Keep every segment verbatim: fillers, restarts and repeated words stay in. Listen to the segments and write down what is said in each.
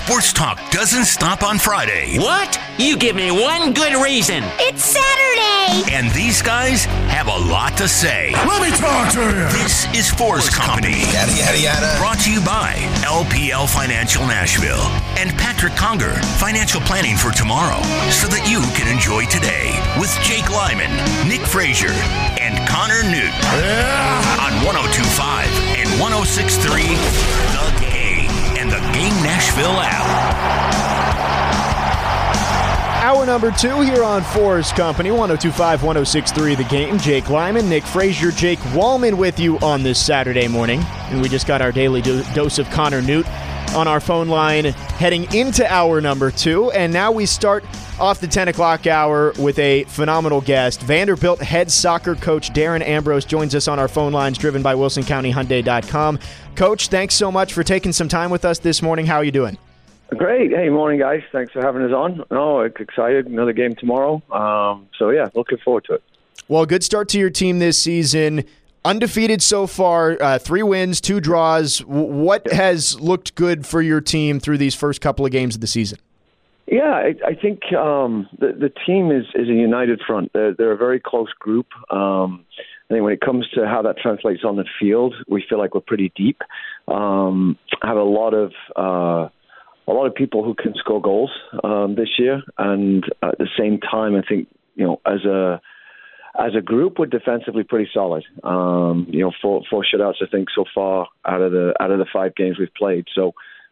Sports talk doesn't stop on Friday. What? You give me one good reason. It's Saturday! And these guys have a lot to say. Let me talk to you! This is Force Company. Yada, yada, yada. Brought to you by L P L Financial Nashville and Patrick Conger, financial planning for tomorrow, so that you can enjoy today with Jake Lyman, Nick Frazier, and Connor Newt. Yeah. On one oh two point five and one oh six point three, The Game, and the Game Nashville app. Hour number two here on Force Company, one oh two point five, one oh six point three The Game. Jake Lyman, Nick Frazier, Jake Wallman with you on this Saturday morning. And we just got our daily do- dose of Connor Newt on our phone line heading into hour number two. And now we start off the ten o'clock hour with a phenomenal guest. Vanderbilt head soccer coach Darren Ambrose joins us on our phone lines, driven by Wilson County Hyundai dot com. Coach, thanks so much for taking some time with us this morning. How are you doing? Great. Hey, morning, guys. Thanks for having us on. Oh, excited. Another game tomorrow. Um, so, yeah, looking forward to it. Well, good start to your team this season. Undefeated so far, uh, three wins, two draws. W- what has looked good for your team through these first couple of games of the season? Yeah, I, I think um, the, the team is, is a united front. They're, they're a very close group. Um, I think when it comes to how that translates on the field, we feel like we're pretty deep. Um, have a lot of uh, a lot of people who can score goals um, this year, and at the same time, I think you know as a as a group, we're defensively pretty solid. Um, you know, four, four shutouts I think so far out of the out of the five games we've played. So.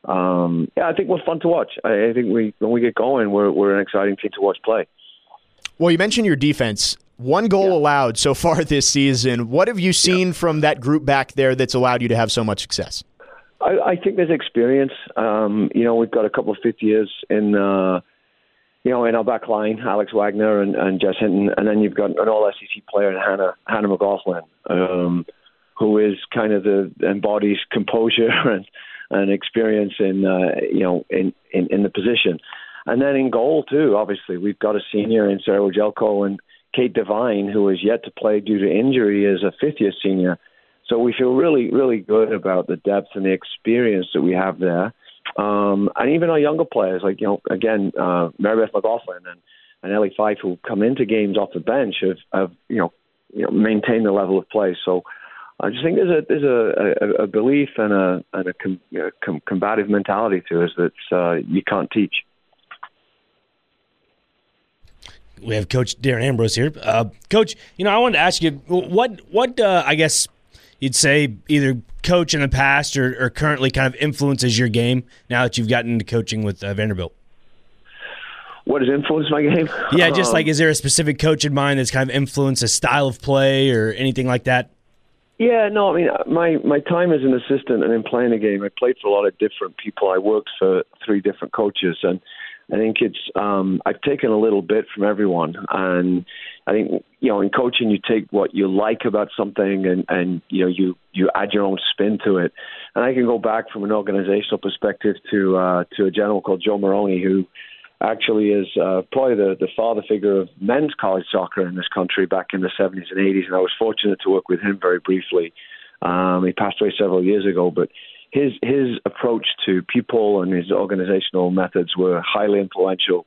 Um, yeah, I think we're fun to watch. I, I think we when we get going, we're we're an exciting team to watch play. Well, you mentioned your defense. One goal yeah. allowed so far this season. What have you seen yeah. from that group back there that's allowed you to have so much success? I, I think there's experience. Um, you know, we've got a couple of fifth years in, uh, you know, in our back line, Alex Wagner and, and Jess Hinton, and then you've got an All S E C player, Hannah Hannah McLaughlin, um, who is kind of the embodies composure and. and experience in uh, you know in, in, in the position, and then in goal too. Obviously, we've got a senior in Sarah Jelko and Kate Devine, who is yet to play due to injury, as a fifth-year senior. So we feel really, really good about the depth and the experience that we have there, um, and even our younger players, like you know, again, uh, Marybeth McLaughlin and, and Ellie Fife, who come into games off the bench, have, have you know, you know maintained the level of play. So. I just think there's a there's a, a, a belief and a and a com, you know, com, combative mentality to us that uh, you can't teach. We have Coach Darren Ambrose here. Uh, Coach, you know, I wanted to ask you what what uh, I guess you'd say either coach in the past or, or currently kind of influences your game now that you've gotten into coaching with uh, Vanderbilt. What has influenced my game? Yeah, just um, like is there a specific coach in mind that's kind of influenced a style of play or anything like that? Yeah, no, I mean, my, my time as an assistant and in playing the game, I played for a lot of different people. I worked for three different coaches, and I think it's um, I've taken a little bit from everyone. And I think, you know, in coaching, you take what you like about something and, and you know, you, you add your own spin to it. And I can go back from an organizational perspective to uh, to a gentleman called Joe Moroni, who actually is uh, probably the, the father figure of men's college soccer in this country back in the seventies and eighties, and I was fortunate to work with him very briefly. Um, he passed away several years ago, but his his approach to people and his organizational methods were highly influential.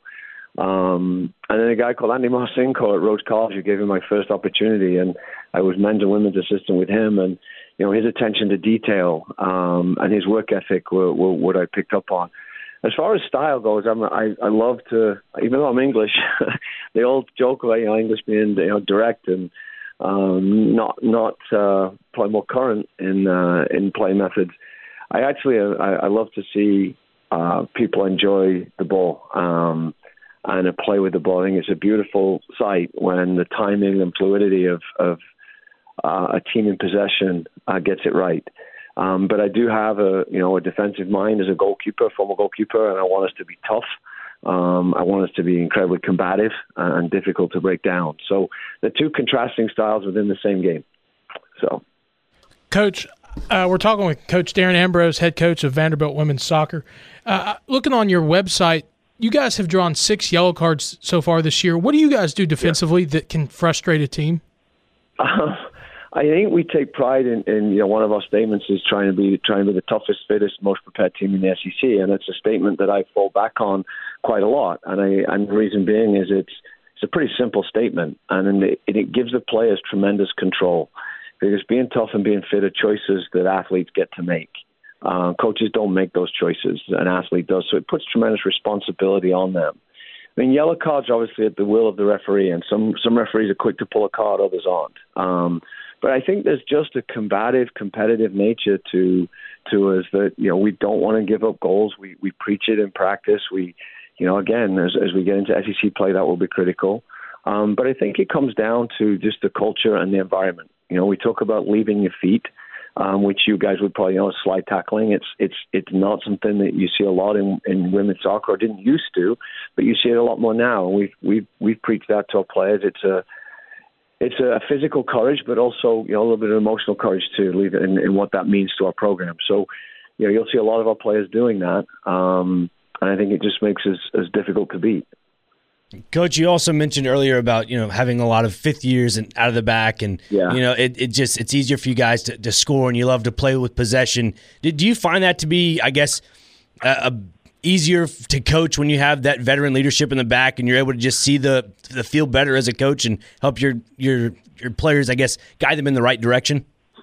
Um, and then a guy called Andy Marcinko at Rhodes College, who gave me my first opportunity, and I was men's and women's assistant with him, and you know his attention to detail um, and his work ethic were, were what I picked up on. As far as style goes, I'm, I I love to, even though I'm English, the old joke about you know English being you know direct and um, not not uh, probably more current in uh, in play methods. I actually uh, I, I love to see uh, people enjoy the ball um, and uh, play with the ball. I think it's a beautiful sight when the timing and fluidity of of uh, a team in possession uh, gets it right. Um, but I do have a you know a defensive mind as a goalkeeper, former goalkeeper, and I want us to be tough. Um, I want us to be incredibly combative and difficult to break down. So the two contrasting styles within the same game. So, Coach, uh, we're talking with Coach Darren Ambrose, head coach of Vanderbilt women's soccer. Uh, looking on your website, you guys have drawn six yellow cards so far this year. What do you guys do defensively yeah. that can frustrate a team? Uh, I think we take pride in, in, you know, one of our statements is trying to be trying to be the toughest, fittest, most prepared team in the S E C, and it's a statement that I fall back on quite a lot. And I, and the reason being is it's it's a pretty simple statement, and it, it gives the players tremendous control, because being tough and being fit are choices that athletes get to make. Uh, coaches don't make those choices; an athlete does. So it puts tremendous responsibility on them. I mean, yellow cards are obviously at the will of the referee, and some some referees are quick to pull a card, others aren't. Um, But I think there's just a combative, competitive nature to to us that, you know, we don't want to give up goals. We we preach it in practice. We, you know, again, as as we get into S E C play, that will be critical. Um, but I think it comes down to just the culture and the environment. You know, we talk about leaving your feet, um, which you guys would probably know as slide tackling. It's it's it's not something that you see a lot in, in women's soccer, or didn't used to, but you see it a lot more now. And we've we've we've preached that to our players. It's a It's a physical courage, but also, you know, a little bit of emotional courage to leave it in, in what that means to our program. So, you know, you'll see a lot of our players doing that, um, and I think it just makes us as difficult to beat. Coach, you also mentioned earlier about, you know, having a lot of fifth years and out of the back, and yeah. you know, it, it just it's easier for you guys to, to score, and you love to play with possession. Did do you find that to be, I guess, a, a easier to coach when you have that veteran leadership in the back, and you're able to just see the the field better as a coach and help your your your players, I guess, guide them in the right direction?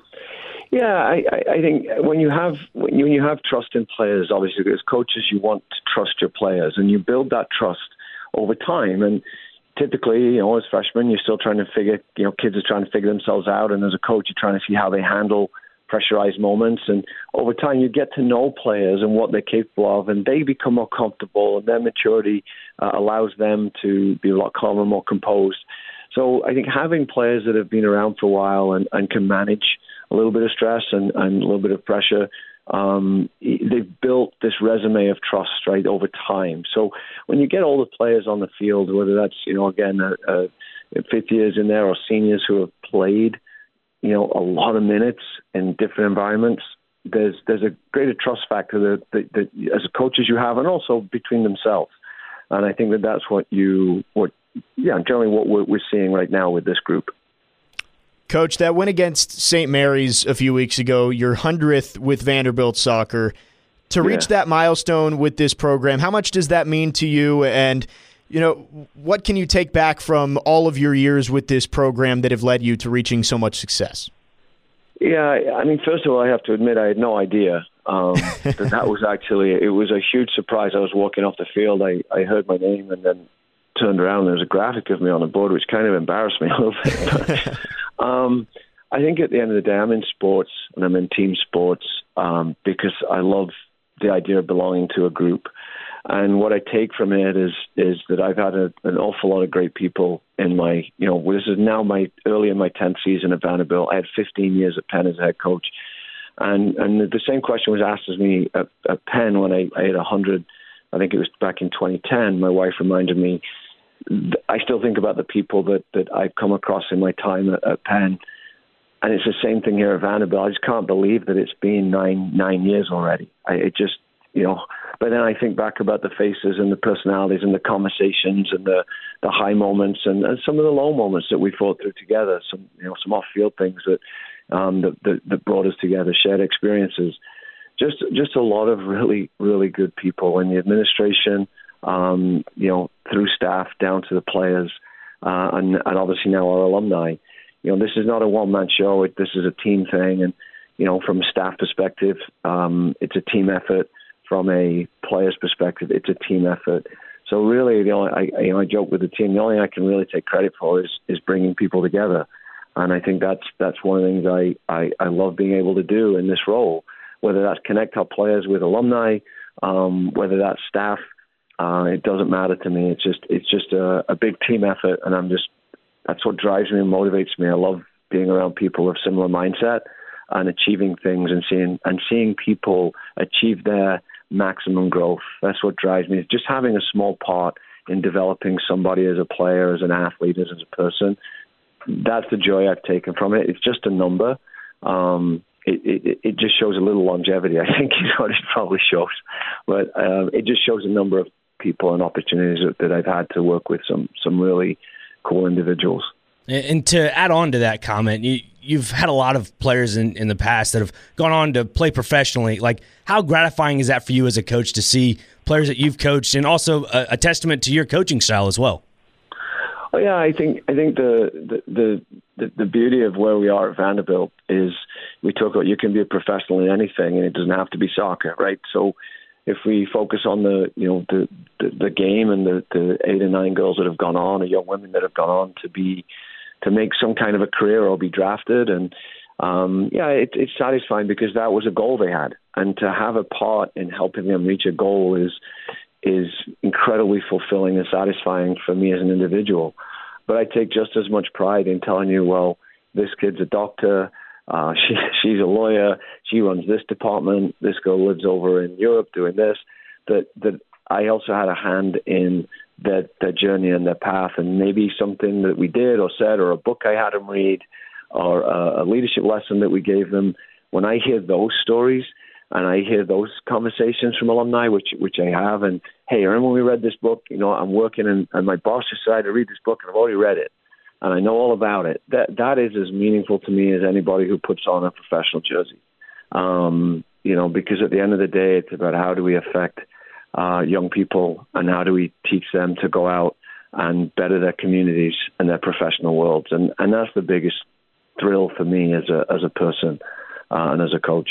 Yeah, I, I think when you have when you, when you have trust in players, obviously as coaches you want to trust your players, and you build that trust over time. And typically, you know, as freshmen, you're still trying to figure, you know, kids are trying to figure themselves out, and as a coach, you're trying to see how they handle pressurized moments, and over time you get to know players and what they're capable of, and they become more comfortable, and their maturity uh, allows them to be a lot calmer, more composed. So I think having players that have been around for a while and, and can manage a little bit of stress and, and a little bit of pressure, um, they've built this resume of trust, right, over time. So when you get all the players on the field, whether that's, you know, again, a, a fifth years in there or seniors who have played, you know, a lot of minutes in different environments, there's there's a greater trust factor that, that, that as coaches you have, and also between themselves. And I think that that's what you, what yeah, generally what we're, we're seeing right now with this group. Coach, that win against Saint Mary's a few weeks ago, your hundredth with Vanderbilt soccer, to reach yeah. that milestone with this program, how much does that mean to you? And you know, what can you take back from all of your years with this program that have led you to reaching so much success? Yeah, I mean, first of all, I have to admit I had no idea um, that that was actually, it was a huge surprise. I was walking off the field, I, I heard my name and then turned around, and there was a graphic of me on the board, which kind of embarrassed me a little bit. But, um, I think at the end of the day, I'm in sports, and I'm in team sports um, because I love the idea of belonging to a group. And what I take from it is is that I've had a, an awful lot of great people in my, you know, this is now my early in my tenth season at Vanderbilt. I had fifteen years at Penn as head coach. And and the same question was asked of me at, at Penn when I, I had one hundred, I think it was back in twenty ten. My wife reminded me, I still think about the people that, that I've come across in my time at, at Penn. And it's the same thing here at Vanderbilt. I just can't believe that it's been nine nine years already. I, it just, you know, but then I think back about the faces and the personalities and the conversations and the, the high moments and, and some of the low moments that we fought through together. Some, you know, some off-field things that, um, that, that that brought us together, shared experiences. Just just a lot of really really good people in the administration, um, you know, through staff down to the players, uh, and, and obviously now our alumni. You know, this is not a one-man show. It, this is a team thing, and you know, from a staff perspective, um, it's a team effort. From a player's perspective, it's a team effort. So really, the only, I, you know, I joke with the team. The only thing I can really take credit for is is bringing people together, and I think that's that's one of the things I, I, I love being able to do in this role. Whether that's connect our players with alumni, um, whether that's staff, uh, it doesn't matter to me. It's just it's just a, a big team effort, and I'm just that's what drives me and motivates me. I love being around people of similar mindset and achieving things and seeing and seeing people achieve their maximum growth. That's what drives me. Just having a small part in developing somebody as a player, as an athlete, as a person. That's the joy I've taken from it. It's just a number. Um, it, it, it just shows a little longevity, I think is what it probably shows. But um, it just shows a number of people and opportunities that, that I've had to work with some some really cool individuals. And to add on to that comment, you, you've had a lot of players in, in the past that have gone on to play professionally. Like, how gratifying is that for you as a coach to see players that you've coached, and also a, a testament to your coaching style as well? Oh, yeah, I think I think the the, the the beauty of where we are at Vanderbilt is we talk about you can be a professional in anything, and it doesn't have to be soccer, right? So if we focus on the you know the the, the game and the, the eight or nine girls that have gone on, or young women that have gone on to be to make some kind of a career or be drafted, and um, yeah, it, it's satisfying because that was a goal they had, and to have a part in helping them reach a goal is is incredibly fulfilling and satisfying for me as an individual. But I take just as much pride in telling you, well, this kid's a doctor, uh, she, she's a lawyer, she runs this department, this girl lives over in Europe doing this, that that I also had a hand in their, their journey and their path, and maybe something that we did or said, or a book I had them read, or a, a leadership lesson that we gave them. When I hear those stories, and I hear those conversations from alumni, which which I have, and, hey, remember when we read this book? You know, I'm working, and, and my boss decided to read this book, and I've already read it, and I know all about it. That That is as meaningful to me as anybody who puts on a professional jersey. Um, you know, because at the end of the day, it's about how do we affect uh, young people, and how do we teach them to go out and better their communities and their professional worlds. And, and that's the biggest thrill for me as a, as a person uh, and as a coach.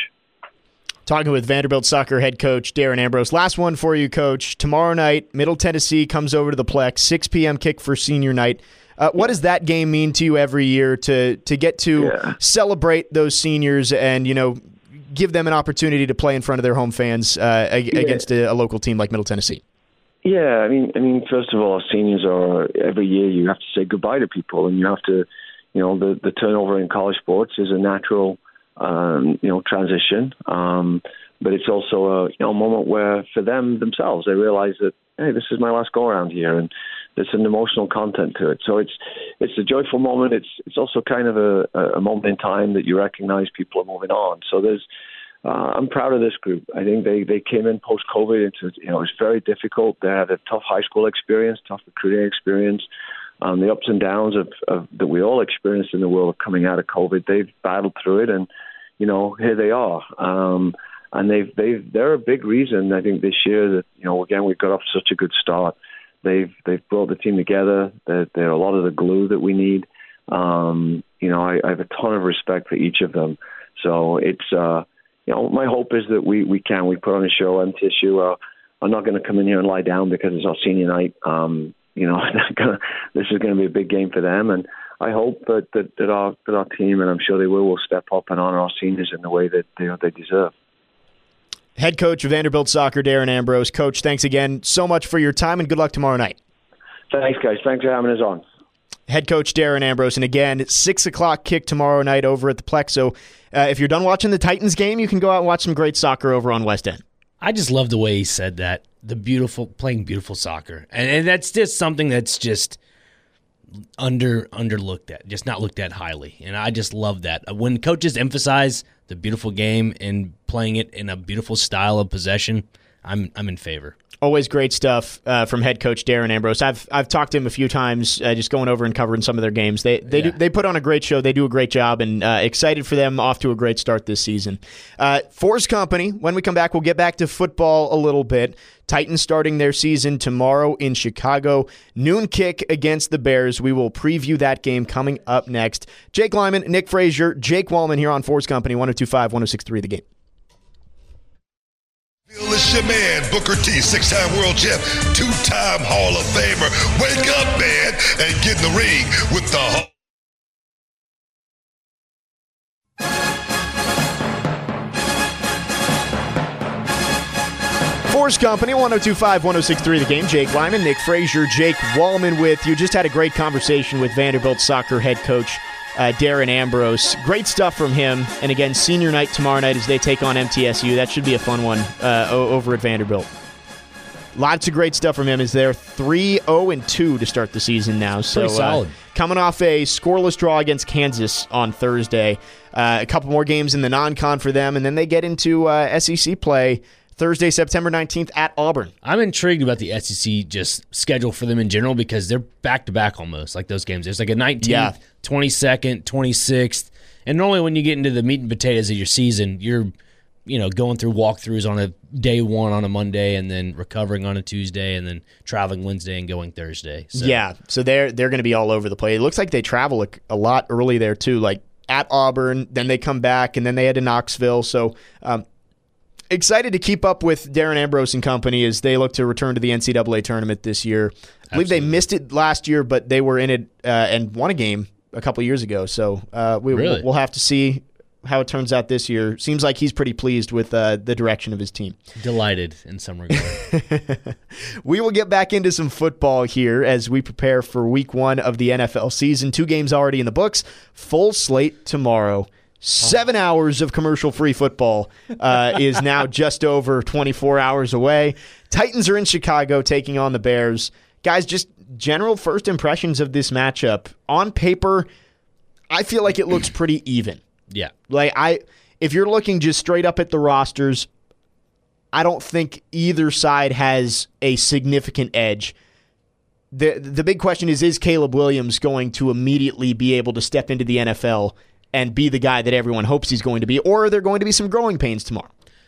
Talking with Vanderbilt soccer head coach Darren Ambrose. Last one for you, Coach. Tomorrow night, Middle Tennessee comes over to the Plex, six p.m. kick for senior night. Uh, what does that game mean to you every year to to get to yeah. celebrate those seniors and, you know, give them an opportunity to play in front of their home fans uh, ag- yeah. against a, a local team like Middle Tennessee? Yeah, I mean, I mean, first of all, seniors are, every year you have to say goodbye to people, and you have to, you know, the, the turnover in college sports is a natural Um, you know, transition. Um, but it's also a you know moment where for them themselves they realize that, hey, this is my last go around here, and there's an emotional content to it. So it's it's a joyful moment. It's it's also kind of a, a moment in time that you recognize people are moving on. So there's uh, I'm proud of this group. I think they, they came in post COVID. It's you know it's very difficult. They had a tough high school experience, tough recruiting experience. Um, the ups and downs of, of that we all experienced in the world of coming out of COVID, they've battled through it, and you know here they are. Um, and they've they've they're a big reason I think this year that you know again we got off such a good start. They've they've brought the team together. They're, they're a lot of the glue that we need. Um, you know I, I have a ton of respect for each of them. So it's uh, you know my hope is that we we can we put on a show. M T S U uh, are not going to come in here and lie down because it's our senior night. Um, You know, gonna, this is going to be a big game for them, and I hope that, that, that our that our team, and I'm sure they will, will step up and honor our seniors in the way that they, they deserve. Head coach of Vanderbilt soccer, Darren Ambrose. Coach, thanks again so much for your time, and good luck tomorrow night. Thanks, guys. Thanks for having us on. Head coach Darren Ambrose, and again, six o'clock kick tomorrow night over at the Plex. So uh, if you're done watching the Titans game, you can go out and watch some great soccer over on West End. I just love the way he said that. The beautiful, playing beautiful soccer. And, and that's just something that's just under underlooked at, just not looked at highly. And I just love that. When coaches emphasize the beautiful game and playing it in a beautiful style of possession, I'm I'm in favor. Always great stuff uh, from head coach Darren Ambrose. I've I've talked to him a few times, uh, just going over and covering some of their games. They they yeah. do, they put on a great show. They do a great job, and uh, excited for them off to a great start this season. Uh, Force Company. When we come back, we'll get back to football a little bit. Titans starting their season tomorrow in Chicago. Noon kick against the Bears. We will preview that game coming up next. Jake Lyman, Nick Frazier, Jake Wallman here on Force Company, one oh two point five, one oh six point three The Game. It's your man, Booker T, six-time world champ, two-time Hall of Famer. Wake up, man, and get in the ring with the Hall. Force Company, one oh two point five, one oh six point three The Game. Jake Lyman, Nick Frazier, Jake Wallman with you. Just had a great conversation with Vanderbilt soccer head coach Uh, Darren Ambrose. Great stuff from him. And again, senior night tomorrow night as they take on M T S U. That should be a fun one uh, over at Vanderbilt. Lots of great stuff from him as they're three oh and two to start the season now. So pretty solid. Uh, coming off a scoreless draw against Kansas on Thursday. Uh, a couple more games in the non-con for them, and then they get into uh, S E C play Thursday, September nineteenth at Auburn. I'm intrigued about the S E C just schedule for them in general because they're back-to-back almost, like those games. There's like a nineteenth, yeah. twenty-second, twenty-sixth, and normally when you get into the meat and potatoes of your season, you're you know, going through walkthroughs on a day one on a Monday and then recovering on a Tuesday and then traveling Wednesday and going Thursday. So. Yeah, so they're, they're going to be all over the place. It looks like they travel a, a lot early there too, like at Auburn, then they come back, and then they head to Knoxville. So um, excited to keep up with Darren Ambrose and company as they look to return to the N C double A tournament this year. I believe Absolutely. they missed it last year, but they were in it uh, and won a game a couple years ago. So uh, we, really? we'll have to see how it turns out this year. Seems like he's pretty pleased with uh, the direction of his team. Delighted in some regard. We will get back into some football here as we prepare for week one of the N F L season. Two games already in the books. Full slate tomorrow. Seven oh. hours of commercial-free football uh, is now just over twenty-four hours away. Titans are in Chicago taking on the Bears. Guys, just general first impressions of this matchup. On paper, I feel like it looks pretty even. Yeah. Like I if you're looking just straight up at the rosters, I don't think either side has a significant edge. The the big question is is Caleb Williams going to immediately be able to step into the N F L and be the guy that everyone hopes he's going to be, or are there going to be some growing pains tomorrow?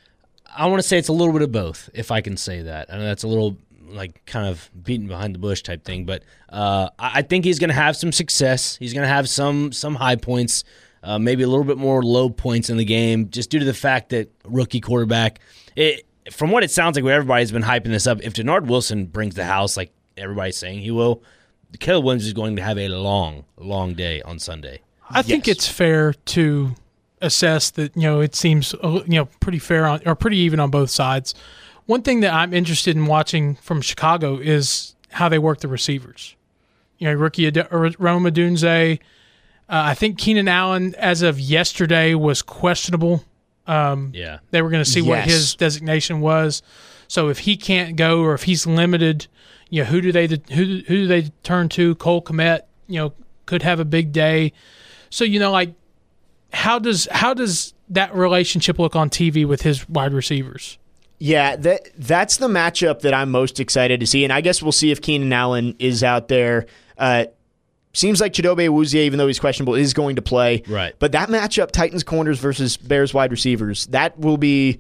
I want to say it's a little bit of both, if I can say that. I know that's a little like kind of beating behind the bush type thing, but uh, I think he's going to have some success. He's going to have some some high points. Uh, maybe a little bit more low points in the game, just due to the fact that rookie quarterback. It, from what it sounds like, everybody's been hyping this up. If Denard Wilson brings the house, like everybody's saying he will, Caleb Williams is going to have a long, long day on Sunday. I yes. think it's fair to assess that. You know, it seems you know pretty fair on or pretty even on both sides. One thing that I'm interested in watching from Chicago is how they work the receivers. You know, rookie Ad- Rome Odunze. Uh, I think Keenan Allen, as of yesterday, was questionable. Um, yeah. They were going to see yes. what his designation was. So if he can't go or if he's limited, you know, who do they who who do they turn to? Cole Kmet, you know, could have a big day. So you know, like how does how does that relationship look on T V with his wide receivers? Yeah, that that's the matchup that I'm most excited to see, and I guess we'll see if Keenan Allen is out there. Uh, Seems like Chidobe Awuzie, even though he's questionable, is going to play. Right. But that matchup, Titans corners versus Bears wide receivers, that will be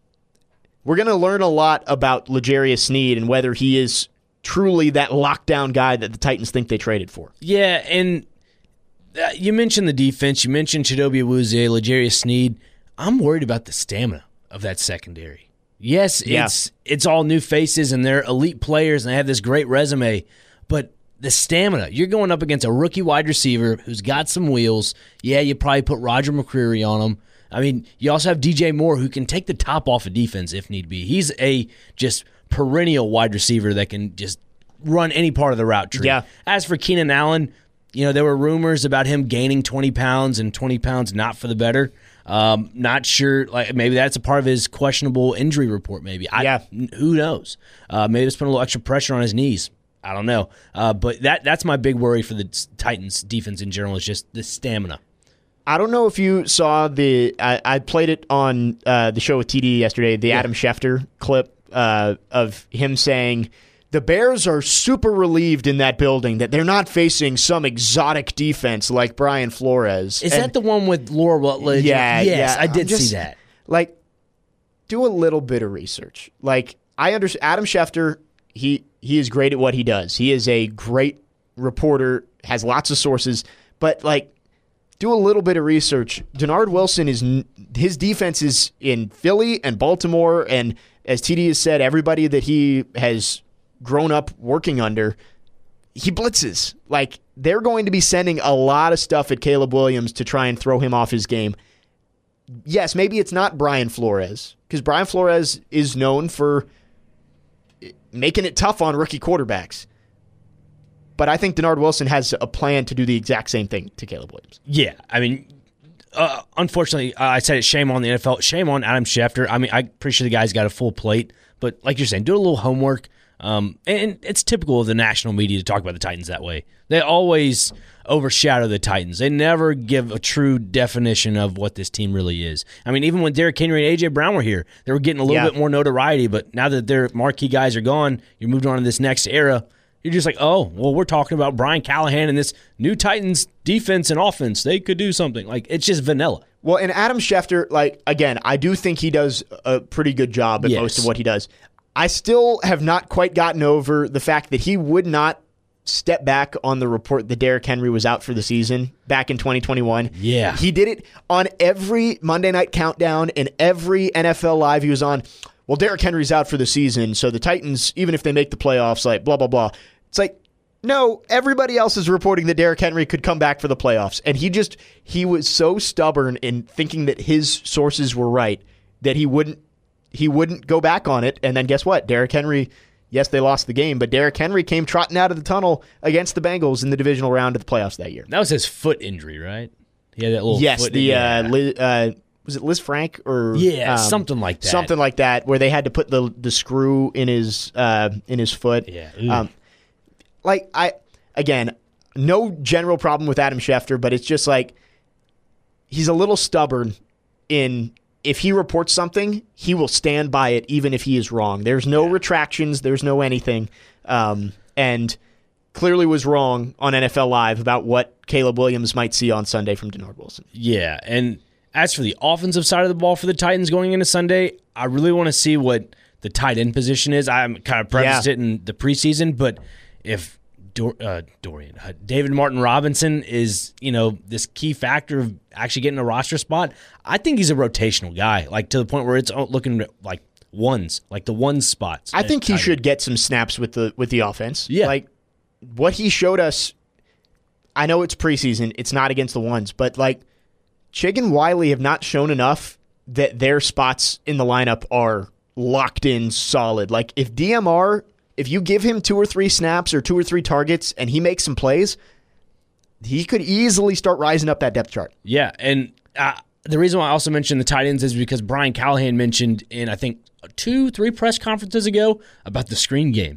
– we're going to learn a lot about L'Jarius Sneed and whether he is truly that lockdown guy that the Titans think they traded for. Yeah, and uh, you mentioned the defense. You mentioned Chidobe Awuzie, L'Jarius Sneed. I'm worried about the stamina of that secondary. Yes, yeah. it's it's all new faces, and they're elite players, and they have this great resume, but – the stamina. You're going up against a rookie wide receiver who's got some wheels. Yeah, you probably put Roger McCreary on him. I mean, you also have D J Moore who can take the top off of defense if need be. He's a just perennial wide receiver that can just run any part of the route tree. Yeah. As for Keenan Allen, you know, there were rumors about him gaining twenty pounds and twenty pounds not for the better. Um, not sure. Like maybe that's a part of his questionable injury report. Maybe. I, yeah. Who knows? Uh, maybe it's put a little extra pressure on his knees. I don't know. Uh, but that that's my big worry for the Titans defense in general is just the stamina. I don't know if you saw the I, I played it on uh, the show with T D yesterday, the yeah. Adam Schefter clip uh, of him saying the Bears are super relieved in that building that they're not facing some exotic defense like Brian Flores. Is and, that the one with Laura Rutledge? Yeah, yes, yeah. I did just, see that. Like, do a little bit of research. Like, I understand Adam Schefter, he he is great at what he does. He is a great reporter, has lots of sources, but like, do a little bit of research. Denard Wilson is his defense is in Philly and Baltimore, and as T D has said, everybody that he has grown up working under, he blitzes. Like, they're going to be sending a lot of stuff at Caleb Williams to try and throw him off his game. Yes, maybe it's not Brian Flores, because Brian Flores is known for making it tough on rookie quarterbacks. But I think Denard Wilson has a plan to do the exact same thing to Caleb Williams. Yeah, I mean, uh, unfortunately, uh, I said it, shame on the N F L. Shame on Adam Schefter. I mean, I'm pretty sure the guy's got a full plate. But like you're saying, do a little homework. Um, and it's typical of the national media to talk about the Titans that way. They always overshadow the Titans. They never give a true definition of what this team really is. I mean, even when Derrick Henry and A J. Brown were here, they were getting a little yeah. bit more notoriety, but now that their marquee guys are gone, you're moved on to this next era. You're just like, oh, well, we're talking about Brian Callahan and this new Titans defense and offense. They could do something. Like, it's just vanilla. Well, and Adam Schefter, like, again, I do think he does a pretty good job at Yes. most of what he does. I still have not quite gotten over the fact that he would not step back on the report that Derrick Henry was out for the season back in twenty twenty-one. Yeah. He did it on every Monday Night Countdown and every N F L Live he was on. Well, Derrick Henry's out for the season, so the Titans, even if they make the playoffs, like, blah, blah, blah. It's like, no, everybody else is reporting that Derrick Henry could come back for the playoffs. And he just, he was so stubborn in thinking that his sources were right that he wouldn't, he wouldn't go back on it. And then guess what? Derrick Henry, yes, they lost the game, but Derrick Henry came trotting out of the tunnel against the Bengals in the divisional round of the playoffs that year. That was his foot injury, right? He had that little yes, foot the yeah. uh, Liz, uh, was it Liz Frank or Yeah, um, something like that. Something like that, where they had to put the the screw in his uh, in his foot. Yeah. Um, like I again, no general problem with Adam Schefter, but it's just like he's a little stubborn in if he reports something, he will stand by it even if he is wrong. There's no yeah. retractions, there's no anything. Um, and clearly was wrong on N F L Live about what Caleb Williams might see on Sunday from Denard Wilson. Yeah, and as for the offensive side of the ball for the Titans going into Sunday, I really want to see what the tight end position is. I kind of prefaced Yeah. it in the preseason, but if Dor- uh, Dorian, uh, David Martin Robinson is, you know, this key factor of actually getting a roster spot, I think he's a rotational guy, like to the point where it's looking like ones, like the one spots. I think he tight should end. get some snaps with the with the offense. Yeah. Like what he showed us, I know it's preseason, it's not against the ones, but like Chig and Wiley have not shown enough that their spots in the lineup are locked in solid. Like if D M R, if you give him two or three snaps or two or three targets and he makes some plays, he could easily start rising up that depth chart. Yeah, and uh, the reason why I also mentioned the tight ends is because Brian Callahan mentioned in, I think, two, three press conferences ago about the screen game.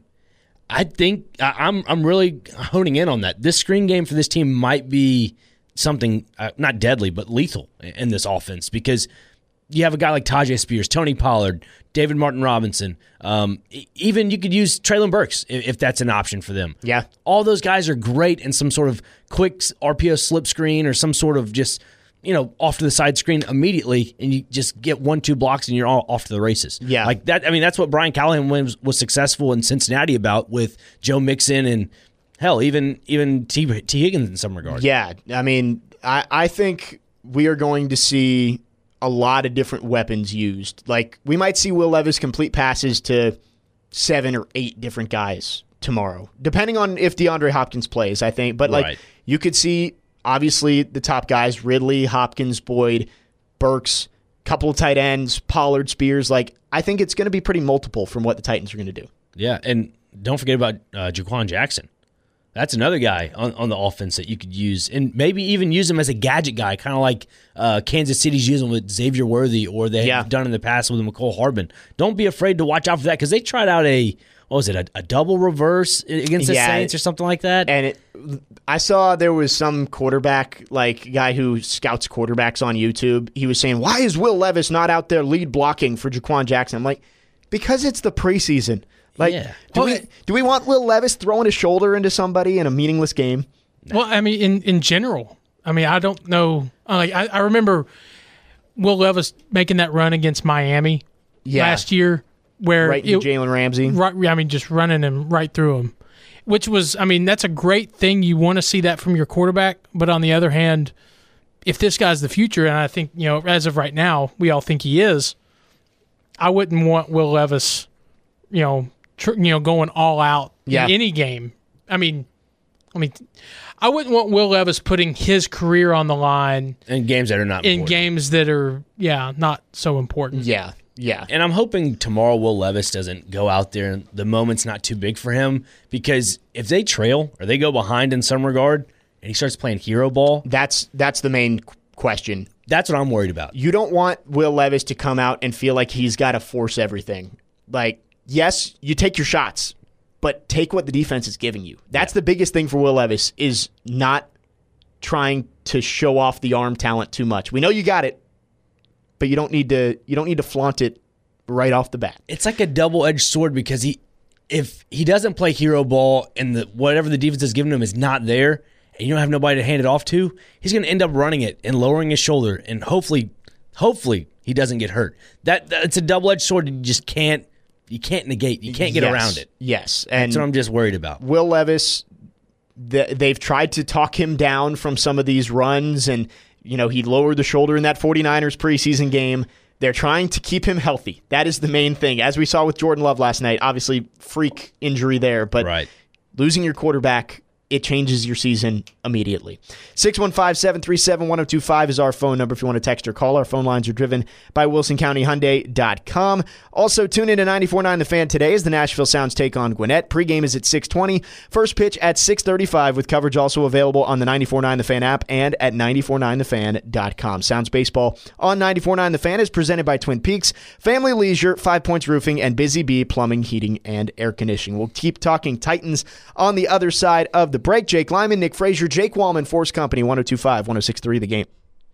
I think I, I'm I'm really honing in on that. This screen game for this team might be something, uh, not deadly, but lethal in this offense because you have a guy like Tajay Spears, Tony Pollard, David Martin Robinson. Um, even you could use Treylon Burks if, if that's an option for them. Yeah. All those guys are great in some sort of quick R P O slip screen or some sort of just, you know, off to the side screen immediately, and you just get one, two blocks, and you're all off to the races. Yeah. Like that. I mean, that's what Brian Callahan was, was successful in Cincinnati about with Joe Mixon and, hell, even even T. T. Higgins in some regard. Yeah. I mean, I, I think we are going to see a lot of different weapons used. Like, we might see Will Levis complete passes to seven or eight different guys tomorrow, depending on if DeAndre Hopkins plays, I think. But, like, Right. you could see, obviously, the top guys, Ridley, Hopkins, Boyd, Burks, couple of tight ends, Pollard, Spears. Like, I think it's going to be pretty multiple from what the Titans are going to do. Yeah, and don't forget about uh, Jaquan Jackson. That's another guy on, on the offense that you could use, and maybe even use him as a gadget guy, kind of like uh, Kansas City's using with Xavier Worthy, or they Yeah. have done in the past with McCole Hardman. Don't be afraid to watch out for that, because they tried out a, what was it, a, a double reverse against the Yeah, Saints or something like that? And it, I saw there was some quarterback, like guy who scouts quarterbacks on YouTube. He was saying, why is Will Levis not out there lead blocking for Jaquan Jackson? I'm like, because it's the preseason. Like, Yeah. do, Well, we, it- do we want Will Levis throwing his shoulder into somebody in a meaningless game? Well, I mean, in, in general, I mean, I don't know. Like, I, I remember Will Levis making that run against Miami Yeah. last year, where Right it, into Jalen Ramsey. right, I mean, just running him right through him, which was, I mean, that's a great thing. You want to see that from your quarterback, but on the other hand, if this guy's the future, and I think, you know, as of right now, we all think he is, I wouldn't want Will Levis, you know, tr- you know, going all out Yeah. in any game. I mean, I mean, I wouldn't want Will Levis putting his career on the line in games that are not in important. games that are, yeah, not so important. Yeah, yeah. And I'm hoping tomorrow Will Levis doesn't go out there and the moment's not too big for him, because if they trail or they go behind in some regard and he starts playing hero ball, That's that's the main qu- question. that's what I'm worried about. You don't want Will Levis to come out and feel like he's got to force everything. Like, yes, you take your shots. but take what the defense is giving you. That's yeah. the biggest thing for Will Levis, is not trying to show off the arm talent too much. We know you got it, but you don't need to you don't need to flaunt it right off the bat. It's like a double-edged sword, because he if he doesn't play hero ball and the whatever the defense has given him is not there, and you don't have nobody to hand it off to, he's going to end up running it and lowering his shoulder, and hopefully hopefully he doesn't get hurt. That it's a double-edged sword that you just can't you can't negate. You can't get yes. around it. Yes. And that's what I'm just worried about. Will Levis, the, they've tried to talk him down from some of these runs, and you know, he lowered the shoulder in that 49ers preseason game. They're trying to keep him healthy. That is the main thing. As we saw with Jordan Love last night, obviously freak injury there, but right. losing your quarterback, it changes your season immediately. six one five, seven three seven, one oh two five is our phone number if you want to text or call. Our phone lines are driven by wilson county hyundai dot com. Also, tune in to ninety-four point nine The Fan today as the Nashville Sounds take on Gwinnett. Pregame is at six twenty. First pitch at six thirty-five, with coverage also available on the ninety-four point nine The Fan app and at ninety-four point nine the fan dot com. Sounds Baseball on ninety-four point nine The Fan is presented by Twin Peaks, Family Leisure, Five Points Roofing, and Busy Bee Plumbing, Heating, and Air Conditioning. We'll keep talking Titans on the other side of the break. Jake Lyman, Nick Frazier, Jake Wallman, Force Company, one oh two point five, one oh six point three The Game.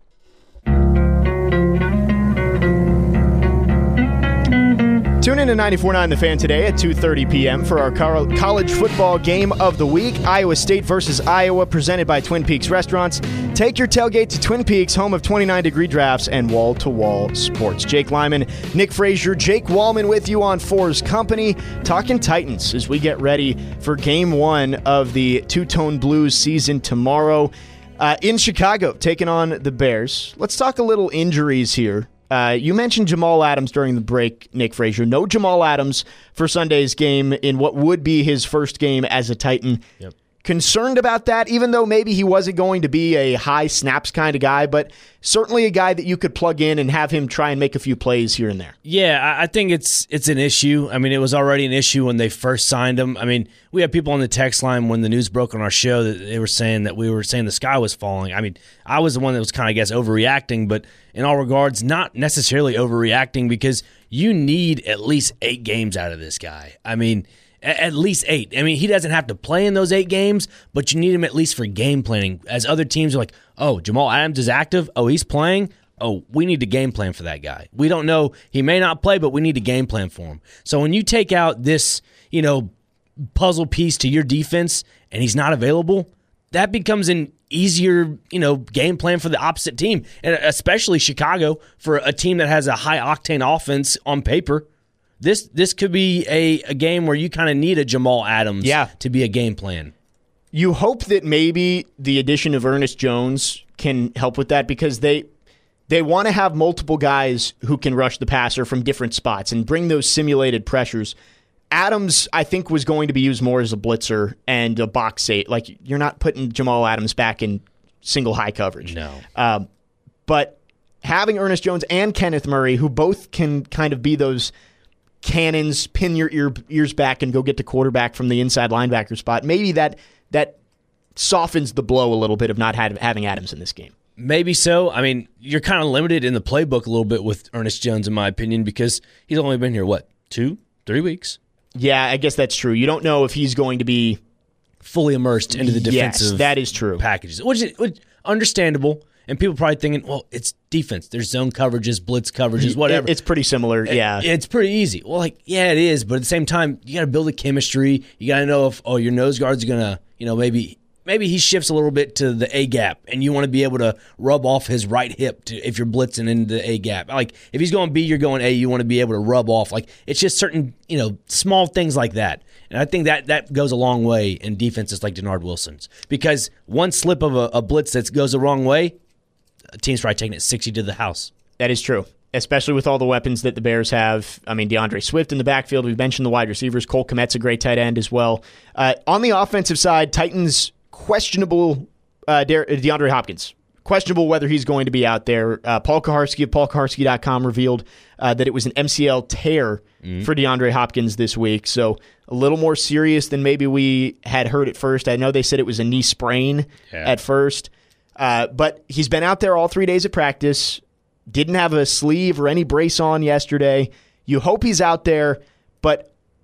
Tune in to ninety-four point nine The Fan today at two thirty p.m. for our college football game of the week. Iowa State versus Iowa, presented by Twin Peaks Restaurants. Take your tailgate to Twin Peaks, home of twenty-nine degree drafts and wall-to-wall sports. Jake Lyman, Nick Frazier, Jake Wallman with you on Force Company, talking Titans as we get ready for game one of the Two-Tone Blues season tomorrow uh, in Chicago, taking on the Bears. Let's talk a little injuries here. Uh, you mentioned Jamal Adams during the break, Nick Frazier. No Jamal Adams for Sunday's game in what would be his first game as a Titan. Yep. Concerned about that, even though maybe he wasn't going to be a high snaps kind of guy, but certainly a guy that you could plug in and have him try and make a few plays here and there. Yeah, I think it's it's an issue. I mean, it was already an issue when they first signed him. I mean, we had people on the text line when the news broke on our show that they were saying that we were saying the sky was falling. I mean, I was the one that was kind of, I guess, overreacting, but in all regards, not necessarily overreacting, because you need at least eight games out of this guy. I mean, at least eight. I mean, he doesn't have to play in those eight games, but you need him at least for game planning. As other teams are like, oh, Jamal Adams is active. Oh, he's playing. Oh, we need to game plan for that guy. We don't know. He may not play, but we need to game plan for him. So when you take out this, you know, puzzle piece to your defense and he's not available, that becomes an easier, you know, game plan for the opposite team, and especially Chicago, for a team that has a high-octane offense on paper. This this could be a, a game where you kind of need a Jamal Adams yeah. to be a game plan. You hope that maybe the addition of Ernest Jones can help with that, because they they want to have multiple guys who can rush the passer from different spots and bring those simulated pressures. Adams, I think, was going to be used more as a blitzer and a box eight. Like, you're not putting Jamal Adams back in single high coverage. No. Um, but having Ernest Jones and Kenneth Murray, who both can kind of be those cannons, pin your ear, ears back and go get the quarterback from the inside linebacker spot, maybe that that softens the blow a little bit of not have, having Adams in this game. Maybe so. I mean, you're kind of limited in the playbook a little bit with Ernest Jones, in my opinion, because he's only been here, what, two, three weeks? Yeah, I guess that's true. You don't know if he's going to be fully immersed into the defensive yes, that is true. packages, which is which, understandable. And people probably thinking, well, it's defense. There's zone coverages, blitz coverages, whatever. It's pretty similar, yeah. It, it's pretty easy. Well, like, yeah, it is. But at the same time, you got to build a chemistry. You got to know if, oh, your nose guard's going to, you know, maybe maybe he shifts a little bit to the A gap, and you want to be able to rub off his right hip to, if you're blitzing into the A gap. Like, if he's going B, you're going A, you want to be able to rub off. Like, it's just certain, you know, small things like that. And I think that that goes a long way in defenses like Denard Wilson's, because one slip of a, a blitz that goes the wrong way, a team's probably taking it sixty to the house. That is true, especially with all the weapons that the Bears have. I mean, DeAndre Swift in the backfield. We've mentioned the wide receivers. Cole Kmet's a great tight end as well. Uh, on the offensive side, Titans questionable uh, De- DeAndre Hopkins. Questionable whether he's going to be out there. Uh, Paul Kaharski of paul kaharski dot com revealed uh, that it was an M C L tear mm-hmm. for DeAndre Hopkins this week. So a little more serious than maybe we had heard at first. I know they said it was a knee sprain yeah. at first. Uh, but he's been out there all three days of practice, didn't have a sleeve or any brace on yesterday. You hope he's out there, but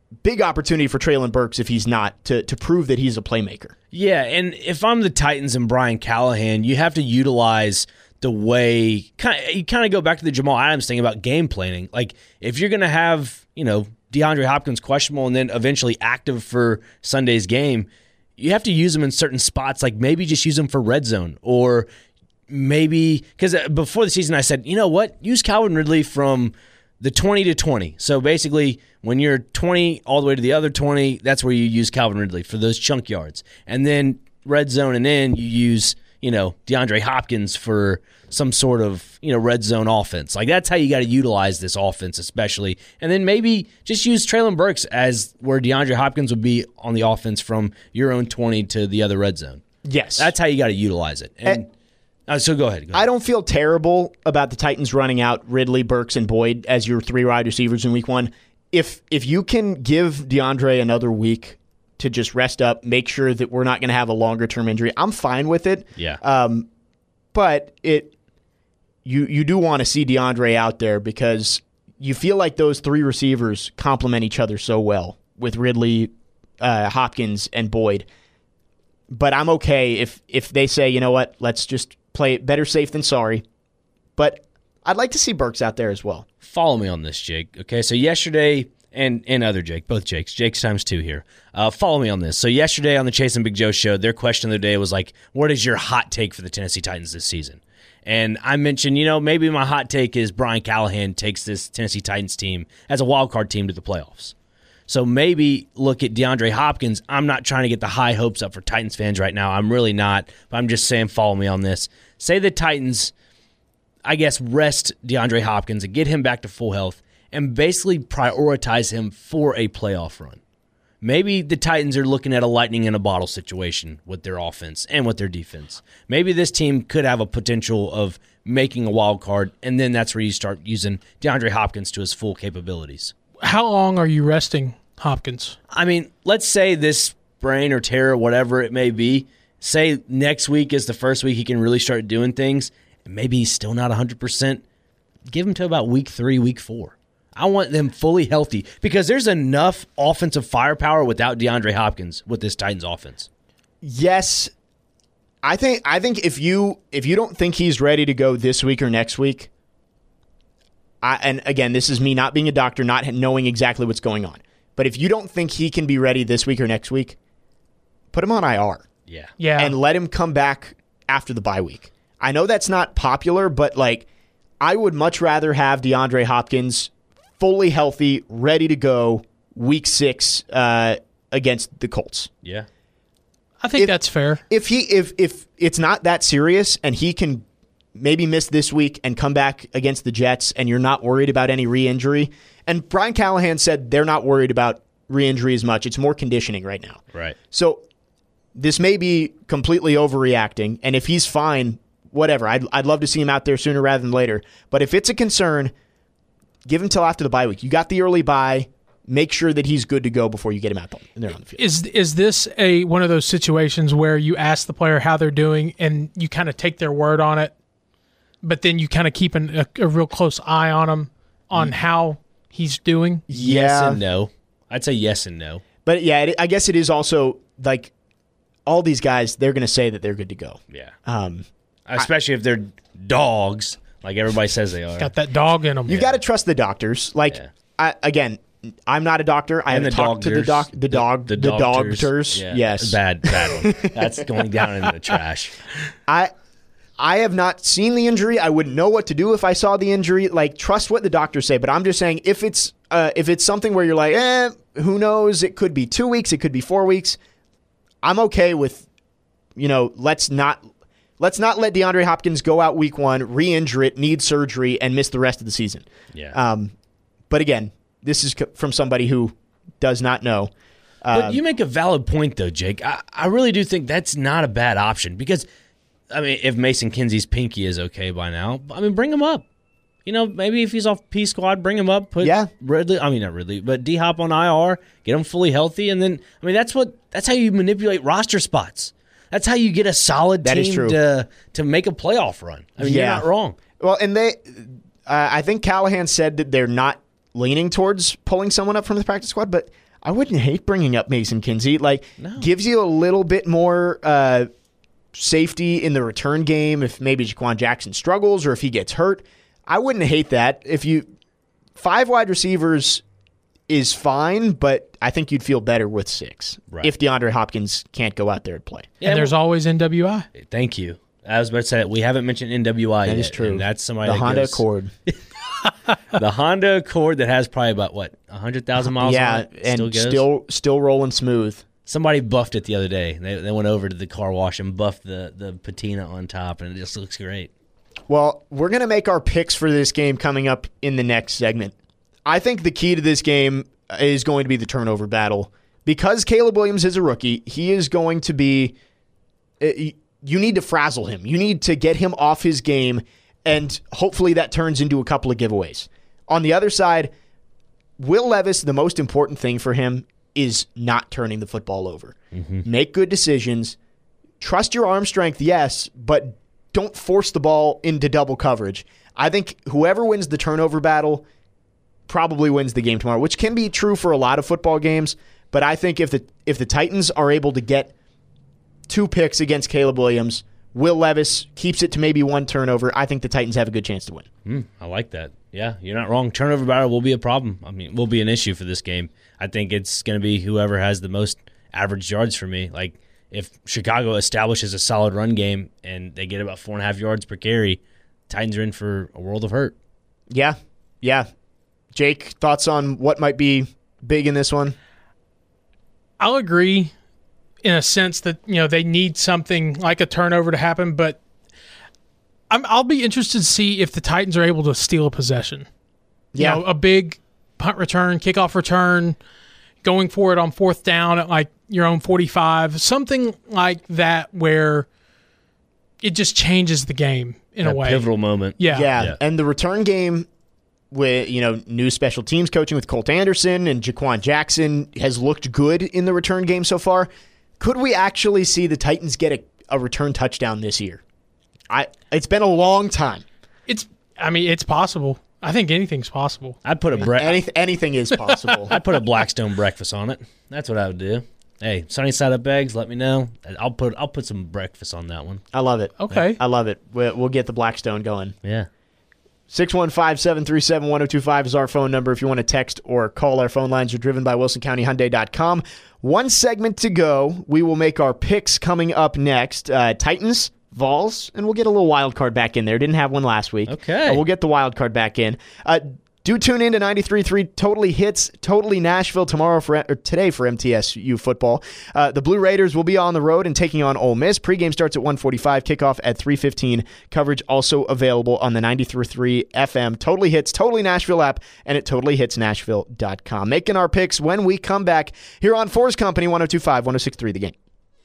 big opportunity for Treylon Burks if he's not to to prove that he's a playmaker. Yeah, and if I'm the Titans and Brian Callahan, you have to utilize the way kind of, you kind of go back to the Jamal Adams thing about game planning. Like if you're going to have, you know, DeAndre Hopkins questionable and then eventually active for Sunday's game, you have to use him in certain spots. Like maybe just use him for red zone, or maybe because before the season I said, you know what, use Calvin Ridley from the twenty to twenty. So basically, when you're twenty all the way to the other twenty, that's where you use Calvin Ridley for those chunk yards. And then red zone and in, you use, you know, DeAndre Hopkins for some sort of, you know, red zone offense. Like that's how you got to utilize this offense, especially. And then maybe just use Treylon Burks as where DeAndre Hopkins would be on the offense from your own twenty to the other red zone. Yes. That's how you got to utilize it. And, and Uh, so go ahead, go ahead. I don't feel terrible about the Titans running out Ridley, Burks, and Boyd as your three wide receivers in week one. If if you can give DeAndre another week to just rest up, make sure that we're not going to have a longer-term injury, I'm fine with it. Yeah. Um, but it you you do want to see DeAndre out there because you feel like those three receivers complement each other so well with Ridley, uh, Hopkins, and Boyd. But I'm okay if if they say, you know what, let's just play it better safe than sorry. But I'd like to see Burks out there as well. Follow me on this, Jake. Okay, so yesterday, and, and other Jake, both Jakes, Jake's times two here. Uh, follow me on this. So yesterday on the Chase and Big Joe show, their question of the day was like, what is your hot take for the Tennessee Titans this season? And I mentioned, you know, maybe my hot take is Brian Callahan takes this Tennessee Titans team as a wild card team to the playoffs. So maybe look at DeAndre Hopkins. I'm not trying to get the high hopes up for Titans fans right now. I'm really not. But I'm just saying follow me on this. Say the Titans, I guess, rest DeAndre Hopkins and get him back to full health and basically prioritize him for a playoff run. Maybe the Titans are looking at a lightning in a bottle situation with their offense and with their defense. Maybe this team could have a potential of making a wild card, and then that's where you start using DeAndre Hopkins to his full capabilities. How long are you resting Hopkins? I mean, let's say this sprain or tear or whatever it may be, say next week is the first week he can really start doing things, and maybe he's still not one hundred percent. Give him to about week three, week four. I want them fully healthy because there's enough offensive firepower without DeAndre Hopkins with this Titans offense. Yes. I think I think if you if you don't think he's ready to go this week or next week, I, and again, this is me not being a doctor, not knowing exactly what's going on. But if you don't think he can be ready this week or next week, put him on I R. Yeah. Yeah. And let him come back after the bye week. I know that's not popular, but like I would much rather have DeAndre Hopkins fully healthy, ready to go week six uh, against the Colts. Yeah. I think if, that's fair. If he if if it's not that serious and he can maybe miss this week and come back against the Jets and you're not worried about any re-injury. And Brian Callahan said they're not worried about re-injury as much. It's more conditioning right now. Right. So this may be completely overreacting. And if he's fine, whatever. I'd, I'd love to see him out there sooner rather than later. But if it's a concern, give him till after the bye week. You got the early bye. Make sure that he's good to go before you get him out there on the field. Is is this a one of those situations where you ask the player how they're doing and you kind of take their word on it, but then you kind of keep an, a, a real close eye on him on how he's doing? Yes and no. I'd say yes and no. But yeah, it, I guess it is also like all these guys, they're going to say that they're good to go. Yeah. Um, Especially I, if they're dogs, like everybody says they are. Got that dog in them. You yeah. got to trust the doctors. Like, yeah. I, again, I'm not a doctor. I and haven't the talked to the doc, the dog, the, the, the doctors. Yeah. Yes, bad, bad one. That's going down in the trash. I, I have not seen the injury. I wouldn't know what to do if I saw the injury. Like, trust what the doctors say. But I'm just saying, if it's, uh, if it's something where you're like, eh, who knows? It could be two weeks. It could be four weeks. I'm okay with, you know, let's not. Let's not let DeAndre Hopkins go out week one, re-injure it, need surgery, and miss the rest of the season. Yeah. Um, but again, this is from somebody who does not know. But uh, you make a valid point, though, Jake. I, I really do think that's not a bad option because, I mean, if Mason Kinsey's pinky is okay by now, I mean, bring him up. You know, maybe if he's off P squad, bring him up. Put yeah. Ridley. I mean, not Ridley, but D-Hop on I R. Get him fully healthy, and then I mean, that's what that's how you manipulate roster spots. That's how you get a solid that team is true. to to make a playoff run. I mean, yeah. you're not wrong. Well, and they, uh, I think Callahan said that they're not leaning towards pulling someone up from the practice squad, but I wouldn't hate bringing up Mason Kinsey. Like, no. gives you a little bit more uh, safety in the return game if maybe Jaquan Jackson struggles or if he gets hurt. I wouldn't hate that. If you five wide receivers is fine, but I think you'd feel better with six right. if DeAndre Hopkins can't go out there and play. Yeah, and there's always N W I. Thank you. I was about to say we haven't mentioned N W I that yet. That is true. And that's somebody the that Honda goes, Accord. The Honda Accord that has probably about what one hundred thousand miles. Yeah, on it, and still, goes. still still rolling smooth. Somebody buffed it the other day. They they went over to the car wash and buffed the the patina on top, and it just looks great. Well, we're gonna make our picks for this game coming up in the next segment. I think the key to this game is going to be the turnover battle because Caleb Williams is a rookie. He is going to be. You need to frazzle him. You need to get him off his game. And hopefully that turns into a couple of giveaways. On the other side, Will Levis, the most important thing for him is not turning the football over. Mm-hmm. Make good decisions. Trust your arm strength, yes, but don't force the ball into double coverage. I think whoever wins the turnover battle probably wins the game tomorrow, which can be true for a lot of football games. But I think if the if the Titans are able to get two picks against Caleb Williams, Will Levis keeps it to maybe one turnover, I think the Titans have a good chance to win. Mm, I like that. Yeah, you're not wrong. Turnover battle will be a problem. I mean, will be an issue for this game. I think it's going to be whoever has the most average yards for me. Like, if Chicago establishes a solid run game and they get about four and a half yards per carry, Titans are in for a world of hurt. Yeah, yeah. Jake, thoughts on what might be big in this one? I'll agree. In a sense that, you know, they need something like a turnover to happen, but I'm, I'll be interested to see if the Titans are able to steal a possession. Yeah. You know, a big punt return, kickoff return, going for it on fourth down at like your own forty-five, something like that where it just changes the game in a a way. Pivotal moment. Yeah. yeah. Yeah. And the return game with, you know, new special teams coaching with Colt Anderson and Jaquan Jackson has looked good in the return game so far. Could we actually see the Titans get a, a return touchdown this year? I It's been a long time. It's. I mean, it's possible. I think anything's possible. I'd put a bre- Anyth- anything is possible. I'd put a Blackstone breakfast on it. That's what I would do. Hey, sunny side up eggs. Let me know. I'll put I'll put some breakfast on that one. I love it. Okay, I love it. We'll, we'll get the Blackstone going. Yeah. six one five, seven three seven, one oh two five is our phone number if you want to text or call. Our phone lines are driven by wilson county hyundai dot com. One segment to go. We will make our picks coming up next. Uh, Titans, Vols, and we'll get a little wild card back in there. Didn't have one last week. Okay. Uh, we'll get the wild card back in. Uh, do tune in to ninety-three point three Totally Hits, Totally Nashville tomorrow for or today for M T S U football. Uh, the Blue Raiders will be on the road and taking on Ole Miss. Pregame starts at one forty-five, kickoff at three fifteen. Coverage also available on the ninety-three point three F M Totally Hits, Totally Nashville app and at totally hits nashville dot com. Making our picks when we come back here on Force Company, one oh two point five, one oh six point three The Game.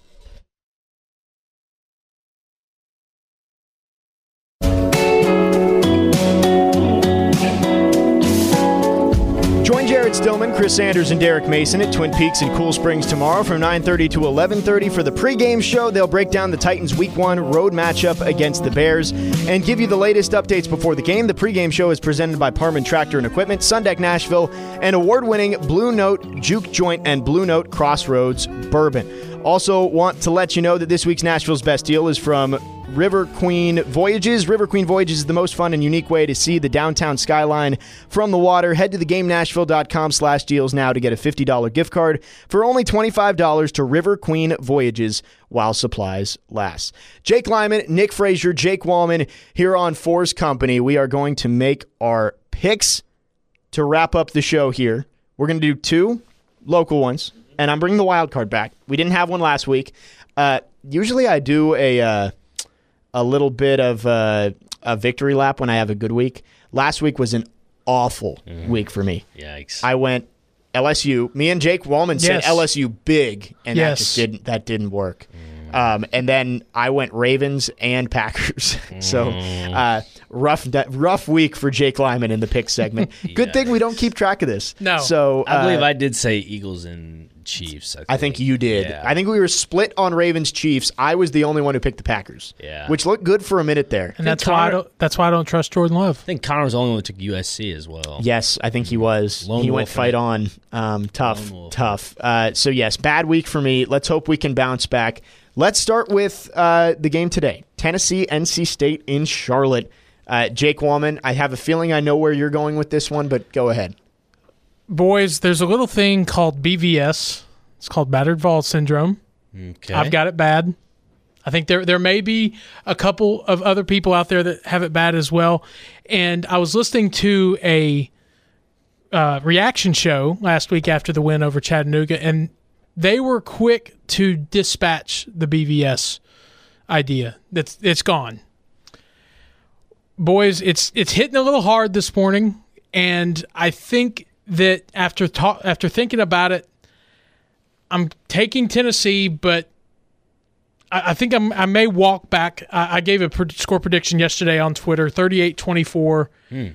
Join Jared Stillman, Chris Sanders, and Derek Mason at Twin Peaks and Cool Springs tomorrow from nine thirty to eleven thirty for the pregame show. They'll break down the Titans' Week one road matchup against the Bears and give you the latest updates before the game. The pregame show is presented by Parman Tractor and Equipment, Sundeck Nashville, and award-winning Blue Note Juke Joint and Blue Note Crossroads Bourbon. Also want to let you know that this week's Nashville's Best Deal is from River Queen Voyages. River Queen Voyages is the most fun and unique way to see the downtown skyline from the water. Head to the game nashville dot com slash deals now to get a fifty dollars gift card for only twenty-five dollars to River Queen Voyages while supplies last. Jake Lyman, Nick Frazier, Jake Wallman here on Force Company. We are going to make our picks to wrap up the show here. We're going to do two local ones, and I'm bringing the wild card back. We didn't have one last week. Uh, usually I do a... Uh, a little bit of uh, a victory lap when I have a good week. Last week was an awful mm. week for me. Yikes. I went L S U. Me and Jake Wallman said yes. L S U big, and yes. that just didn't that didn't work. Um, and then I went Ravens and Packers. so uh, rough rough week for Jake Lyman in the pick segment. Good Yeah. thing we don't keep track of this. No. So I believe uh, I did say Eagles and Chiefs. I think, I think you did. Yeah. I think we were split on Ravens Chiefs. I was the only one who picked the Packers. Yeah. Which looked good for a minute there. And that's why I Connor- don't. That's why I don't trust Jordan Love. I think Connor was the only one who took U S C as well. Yes, I think he was. Lone he went wolf, fight right? on. Um, tough, Lone wolf. tough. Uh, so, yes, bad week for me. Let's hope we can bounce back. Let's start with uh, the game today. Tennessee, N C State in Charlotte. Uh, Jake Wallman, I have a feeling I know where you're going with this one, but go ahead. Boys, there's a little thing called B V S. It's called battered Vol syndrome. Okay. I've got it bad. I think there there may be a couple of other people out there that have it bad as well. And I was listening to a uh, reaction show last week after the win over Chattanooga, and they were quick to dispatch the B V S idea. That's it's gone. Boys, it's it's hitting a little hard this morning, and I think that after ta- after thinking about it, I'm taking Tennessee, but I, I think I'm, I may walk back. I, I gave a pre- score prediction yesterday on Twitter, thirty-eight twenty-four. Hmm.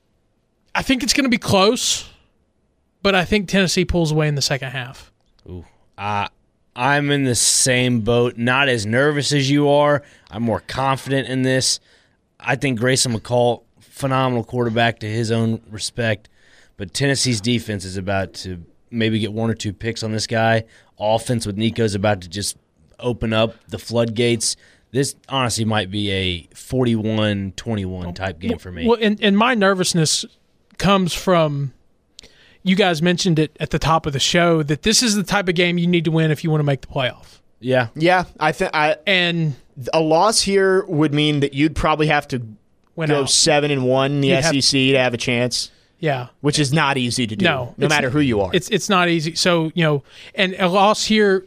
I think it's going to be close, but I think Tennessee pulls away in the second half. Ooh. Uh, I'm in the same boat. Not as nervous as you are. I'm more confident in this. I think Grayson McCall, phenomenal quarterback to his own respect, but Tennessee's defense is about to maybe get one or two picks on this guy. Offense with Nico's about to just open up the floodgates. This honestly might be a forty-one twenty-one type game for me. Well, and, and my nervousness comes from, you guys mentioned it at the top of the show, that this is the type of game you need to win if you want to make the playoff. Yeah. Yeah, I think I And a loss here would mean that you'd probably have to win go out. seven and one in the You'd S E C have- to have a chance, Yeah. which is not easy to do. No, no it's- matter who you are. It's it's not easy. So, you know, and a loss here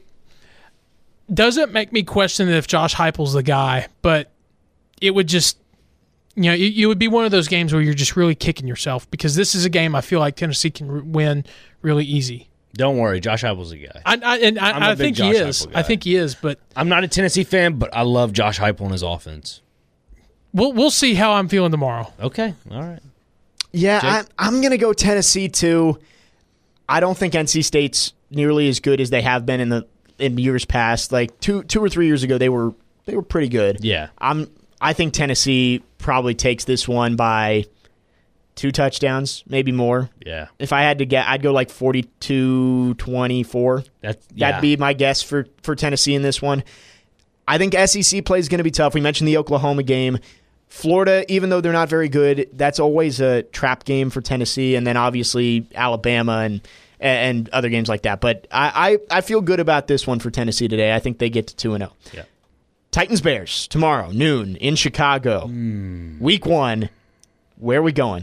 doesn't make me question if Josh Heupel's the guy, but it would just, you know, it, it would be one of those games where you're just really kicking yourself, because this is a game I feel like Tennessee can r- win really easy. Don't worry, Josh Heupel's a guy. I, I, and I'm I, a I big think he Josh is. Heupel guy. I think he is, but I'm not a Tennessee fan, but I love Josh Heupel and his offense. we'll we'll see how I'm feeling tomorrow. Okay, all right. Yeah, I, I'm going to go Tennessee too. I don't think N C State's nearly as good as they have been in the in years past. Like two two or three years ago, they were they were pretty good. Yeah. I'm. I think Tennessee probably takes this one by two touchdowns, maybe more. Yeah. If I had to get, I'd go like forty-two twenty-four. That's yeah. That'd be my guess for, for Tennessee in this one. I think S E C play is going to be tough. We mentioned the Oklahoma game. Florida, even though they're not very good, that's always a trap game for Tennessee, and then obviously Alabama and and other games like that. But I, I, I feel good about this one for Tennessee today. I think they get to two and oh. Yeah. Titans-Bears tomorrow, noon, in Chicago. Mm. Week one. Where are we going?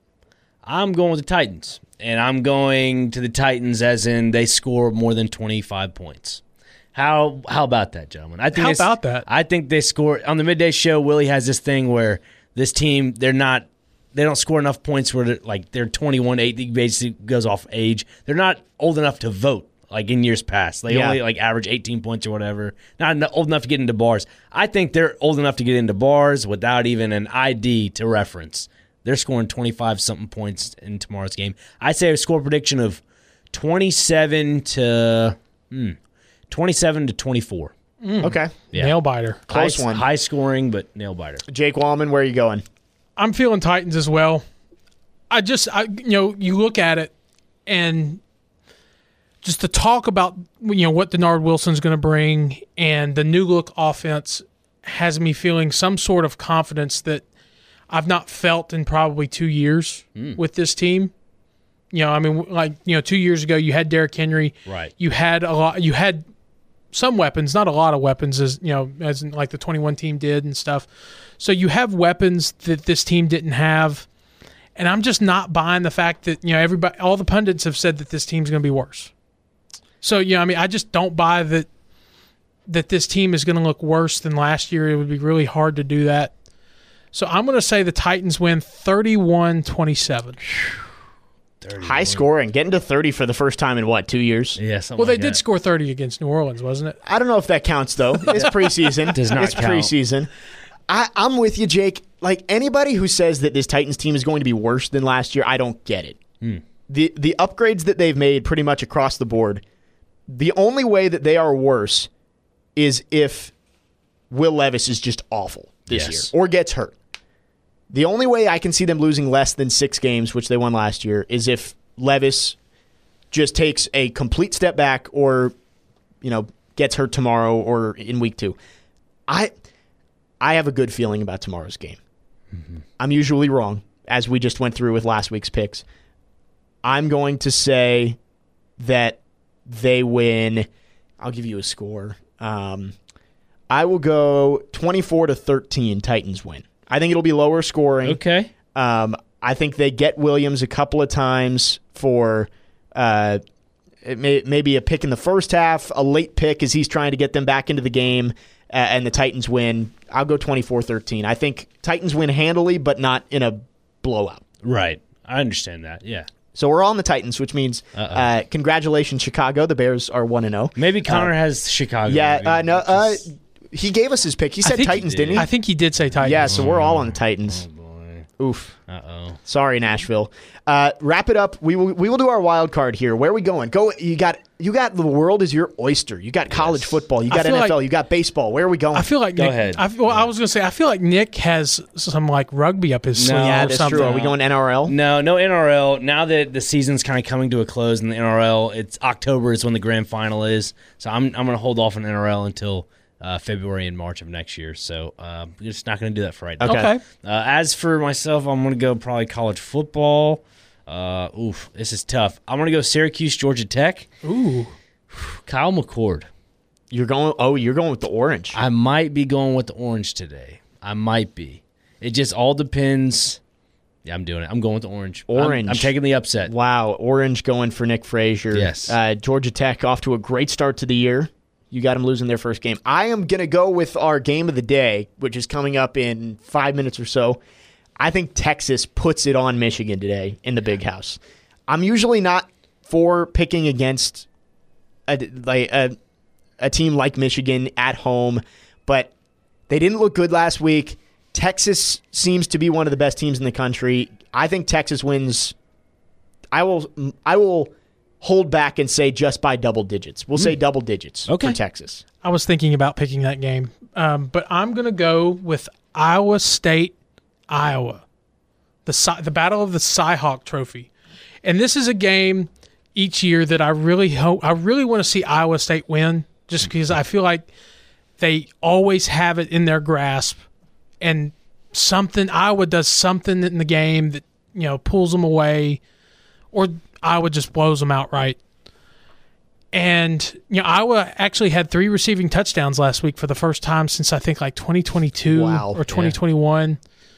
I'm going with the Titans, and I'm going to the Titans as in they score more than twenty-five points. How how about that, gentlemen? I think How it's- about that? I think they score on the midday show. Willie has this thing where this team they're not they don't score enough points where they're, like they're twenty-one eight. He basically goes off age. They're not old enough to vote like in years past. They Yeah. only like average eighteen points or whatever. Not en- old enough to get into bars. I think they're old enough to get into bars without even an I D to reference. They're scoring twenty-five something points in tomorrow's game. I say a score prediction of twenty-seven to hmm, twenty-seven to twenty-four. Okay. Yeah. Nail biter. Close high, one. High scoring, but nail biter. Jake Wallman, where are you going? I'm feeling Titans as well. I just, I, you know, you look at it and just to talk about, you know, what Denard Wilson's going to bring and the new look offense has me feeling some sort of confidence that I've not felt in probably two years Hmm. with this team. You know, I mean, like, you know, two years ago you had Derrick Henry. Right. You had a lot, you had some weapons, not a lot of weapons, as you know, as in like the twenty-one team did and stuff. So you have weapons that this team didn't have, and I'm just not buying the fact that, you know, everybody, all the pundits have said that this team's going to be worse. So, you know, I mean, I just don't buy that that this team is going to look worse than last year. It would be really hard to do that. So I'm going to say the Titans win thirty-one twenty-seven. thirty, High scoring, getting to thirty for the first time in what, two years? Yeah, something Well, they like did that. score thirty against New Orleans, wasn't it? I don't know if that counts, though. It's preseason. Does not it's count. preseason. I, I'm with you, Jake. Like, anybody who says that this Titans team is going to be worse than last year, I don't get it. Hmm. The the upgrades that they've made pretty much across the board, the only way that they are worse is if Will Levis is just awful this Yes. year or gets hurt. The only way I can see them losing less than six games, which they won last year, is if Levis just takes a complete step back or, you know, gets hurt tomorrow or in week two. I I have a good feeling about tomorrow's game. Mm-hmm. I'm usually wrong, as we just went through with last week's picks. I'm going to say that they win. I'll give you a score. Um, I will go twenty-four to thirteen. Titans win. I think it'll be lower scoring. Okay. Um, I think they get Williams a couple of times for uh, it may, maybe a pick in the first half, a late pick as he's trying to get them back into the game, uh, and the Titans win. I'll go twenty-four thirteen. I think Titans win handily, but not in a blowout. Right. I understand that. Yeah. So we're all on the Titans, which means uh, congratulations, Chicago. The Bears are one and oh. Maybe Connor uh, has Chicago. Yeah, uh, no, uh, just... he gave us his pick. He said Titans, he did. didn't he? I think he did say Titans. Yeah, so we're all on the Titans. Oh, boy. Oof. Uh-oh. Sorry, Nashville. Uh, wrap it up. We will we will do our wild card here. Where are we going? Go. You got you got the world is your oyster. You got college yes. football. You got N F L. Like, you got baseball. Where are we going? I feel like Go Nick, ahead. I, well, I was going to say I feel like Nick has some like rugby up his sleeve. No, yeah, or that's something. true. Are we going N R L? No, no N R L. Now that the season's kind of coming to a close in the N R L, it's October is when the grand final is. So I'm I'm going to hold off on N R L until Uh, February and March of next year, so uh, we're just not going to do that for right now. Okay. okay. Uh, as for myself, I'm going to go probably college football. Uh, oof, this is tough. I'm going to go Syracuse, Georgia Tech. Ooh, Kyle McCord. You're going. Oh, you're going with the orange. I might be going with the orange today. I might be. It just all depends. Yeah, I'm doing it. I'm going with the orange. Orange. I'm, I'm taking the upset. Wow, orange going for Nick Frazier. Yes. Uh, Georgia Tech off to a great start to the year. You got them losing their first game. I am going to go with our game of the day, which is coming up in five minutes or so. I think Texas puts it on Michigan today in the Big House. I'm usually not for picking against a, like a, a team like Michigan at home, but they didn't look good last week. Texas seems to be one of the best teams in the country. I think Texas wins. I will. I will. hold back and say just by double digits. We'll say double digits okay. for Texas. I was thinking about picking that game, um, but I'm going to go with Iowa State, Iowa, the Cy- the Battle of the Cy-Hawk Trophy, and this is a game each year that I really hope I really want to see Iowa State win, just because I feel like they always have it in their grasp, and something Iowa does something in the game that you know pulls them away, or Iowa just blows them outright. And, you know, Iowa actually had three receiving touchdowns last week for the first time since I think like twenty twenty-two wow. or twenty twenty-one. Yeah.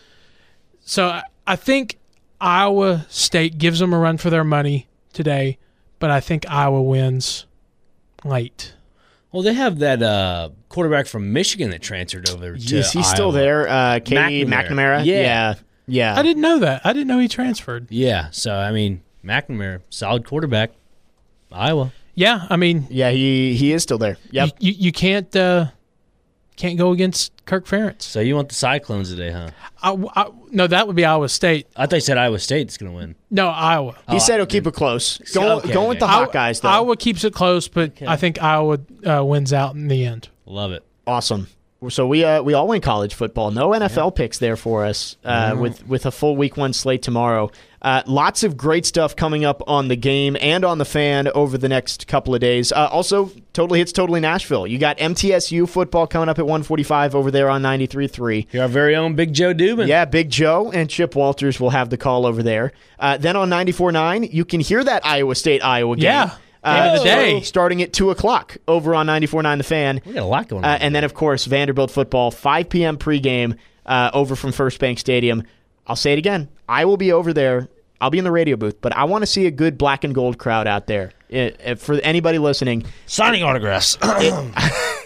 So I think Iowa State gives them a run for their money today, but I think Iowa wins late. Well, they have that uh, quarterback from Michigan that transferred over to Is he Iowa. still there? Uh, Katie McNamara? McNamara. Yeah. Yeah. yeah. I didn't know that. I didn't know he transferred. Yeah, so, I mean, McNamara, solid quarterback, Iowa. Yeah, I mean, Yeah, he, he is still there. Yep. you, you, you can't uh, can't go against Kirk Ferentz. So you want the Cyclones today, huh? I, I, no, that would be Iowa State. I thought you said Iowa State's going to win. No, Iowa. He Oh, said he'll keep it close. Go, okay, going with the okay. Hawkeyes, though. Iowa keeps it close, but I think Iowa uh, wins out in the end. Love it. Awesome. So we uh, we all win college football. No N F L yeah. picks there for us uh, mm-hmm. with, with a full week one slate tomorrow. Uh, lots of great stuff coming up on the game and on the fan over the next couple of days. Uh, also, Totally Hits Totally Nashville. You got M T S U football coming up at one forty-five over there on ninety-three point three. You're our very own Big Joe Dubin. Yeah, Big Joe and Chip Walters will have the call over there. Uh, then on ninety-four point nine, you can hear that Iowa State-Iowa game. Yeah. Uh, End of the day. Starting at two o'clock over on ninety-four point nine The Fan. We got a lot going on. Uh, and then, of course, Vanderbilt football, five p.m. pregame uh, over from First Bank Stadium. I'll say it again. I will be over there. I'll be in the radio booth, but I want to see a good black and gold crowd out there. It, it, for anybody listening. Signing autographs. it,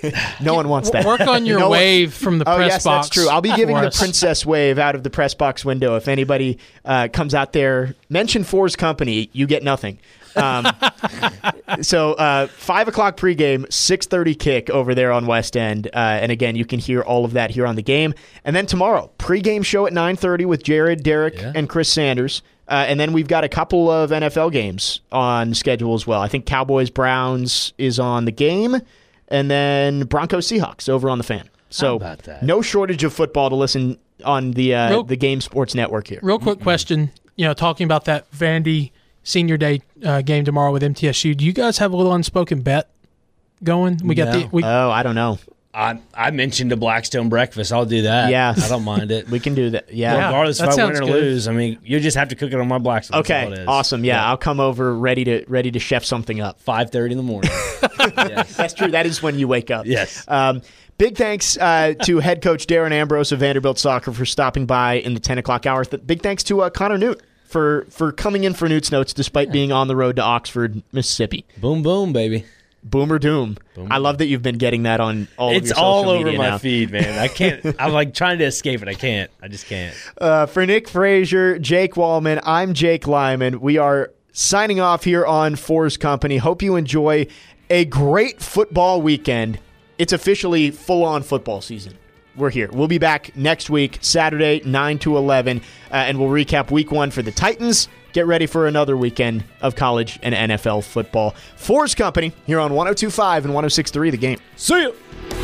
No one wants that. Work on your No one- wave from the Oh, press yes, box. that's true. I'll be giving for the us. princess wave out of the press box window. If anybody uh, comes out there, mention Fours Company, you get nothing. Um, so uh, five o'clock pregame, six thirty kick over there on West End. Uh, and again, you can hear all of that here on the game. And then tomorrow, pregame show at nine thirty with Jared, Derek, Yeah. and Chris Sanders. Uh, and then we've got a couple of N F L games on schedule as well. I think Cowboys-Browns is on the game, and then Broncos-Seahawks over on the Fan. So How about that? no shortage of football to listen on the uh, Real- the Game Sports Network here. Real quick question. You know, talking about that Vandy Senior Day uh, game tomorrow with M T S U. Do you guys have a little unspoken bet going? We got No. the we, Oh, I don't know. I I mentioned a Blackstone breakfast. I'll do that. Yeah. I don't mind it. We can do that. Yeah. Yeah. Regardless that if I win sounds or good. lose, I mean, you just have to cook it on my Blackstone. That's all it Okay. is. Awesome. Yeah, I'll come over ready to ready to chef something up. five thirty in the morning. Yes. That's true. That is when you wake up. Yes. Um, big thanks uh, to head coach Darren Ambrose of Vanderbilt Soccer for stopping by in the ten o'clock hour. Th- big thanks to uh, Connor Newt for for coming in for Newt's Notes despite being on the road to Oxford, Mississippi. Boom, boom, baby. Boomer Doom. Boom. I love that you've been getting that on all of It's your social all over media my now. feed, man. I can't. I'm like trying to escape it. I can't. I just can't. Uh, for Nick Frazier, Jake Wallman, I'm Jake Lyman. We are signing off here on Fours Company. Hope you enjoy a great football weekend. It's officially full-on football season. We're here. We'll be back next week, Saturday, nine to eleven, uh, and we'll recap week one for the Titans. Get ready for another weekend of college and N F L football. Fours Company here on one oh two point five and one oh six point three The Game. See you.